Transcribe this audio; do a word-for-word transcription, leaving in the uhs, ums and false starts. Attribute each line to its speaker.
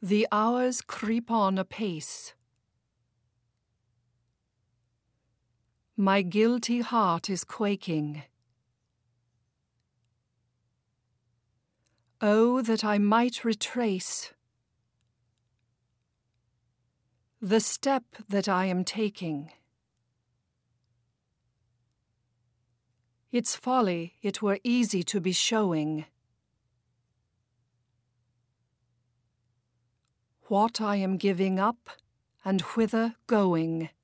Speaker 1: The hours creep on apace. My guilty heart is quaking. Oh, that I might retrace the step that I am taking. Its folly it were easy to be showing. What I am giving up and whither going.